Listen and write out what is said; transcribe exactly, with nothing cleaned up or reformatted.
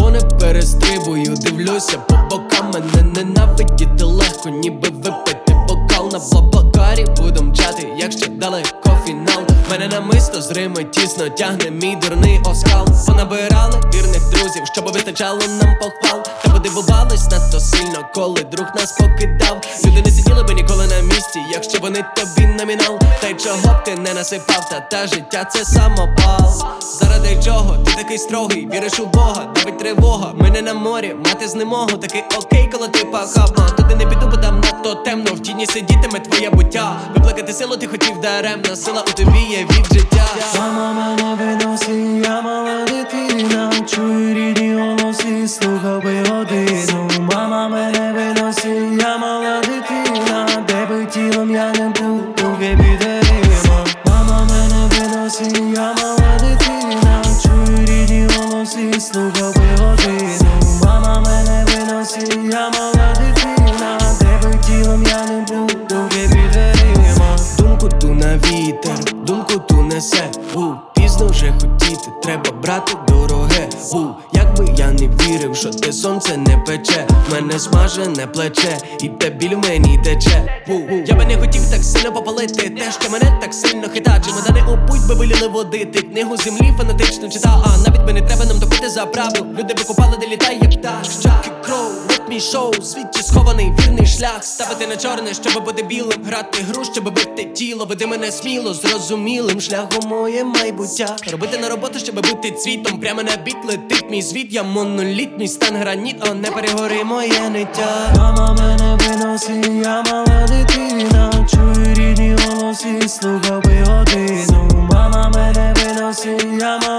кордони перестрибую, дивлюся по бокам, мене ненавидіти легко, ніби випити бокал. На Блаблакарі буду мчати, як ще далеко фінал. Мене намисто з Рими тісно тягне мій дурний оскал. Понабирали вірних друзів, щоб вистачало нам похвал. Та подивувались надто сильно, коли друг нас покидав. Люди не сиділи би ніколи на місці, якщо вони тобі номінал. Та й чого б ти не насипав, та та життя це самопал. Заради чого ти такий строгий, віриш у Бога, давить тривога. Ми не на морі, мати знемогу, такий окей, коли ти пахав. А туди не піду, бо там надто темно, в тіні сидітиме твоє буття. Виплакати силу ти хотів даремно, сила у тобі є від життя. Мама мене виносить, я мала дитина, чую рідні голоси, слухав би годину. Мама мене виносить, я мала дитина, де би тілом я не був, руки під дверима. Мама мене виносить, я мала дитина, чую рідні голоси, слухав би годину. Мама мене виносить, я мала дитина, де би тілом я не був, руки під дверима. Думку ту на вітер, думку ту несе. У, пізно вже хотіти, треба брати дороге. У, якби я не вірив, що те сонце не пече, мене смажене плече, і те біль в мені тече. У, я би не хотів так сильно попалити те, що мене так сильно хитає. Чемодани у путь би виліли води, ти книгу землі фанатично читав. А навіть би не треба нам топити за правду, люди би купали, де літає пташка. Кров, мій шоу, у світі схований вірний шлях. Ставити на чорне, щоб бути білим, грати гру, щоб бити тіло. Веди мене сміло, зрозумілим шляхом моє майбуття. Робити на роботу, щоб бути цвітом. Прямо на бік летить мій звіт. Я моноліт, мій стан граніт, о, не перегори моє ниття. Мама мене виносить, я мала дитина, чую рідні голоси, слухав би годину. Мама мене виносить, я мала